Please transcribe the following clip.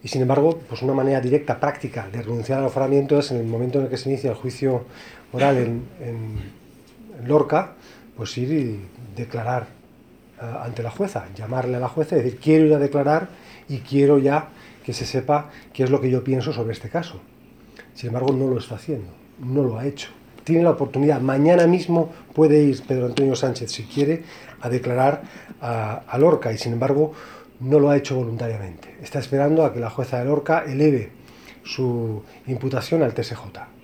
Y sin embargo, pues una manera directa, práctica, de renunciar al aforamiento es en el momento en el que se inicia el juicio oral en Lorca, pues ir y declarar ante la jueza, llamarle a la jueza y decir: quiero ir a declarar y quiero ya que se sepa qué es lo que yo pienso sobre este caso. Sin embargo, no lo está haciendo, no lo ha hecho. Tiene la oportunidad, mañana mismo puede ir Pedro Antonio Sánchez, si quiere, a declarar a Lorca, y sin embargo no lo ha hecho voluntariamente. Está esperando a que la jueza de Lorca eleve su imputación al TSJ.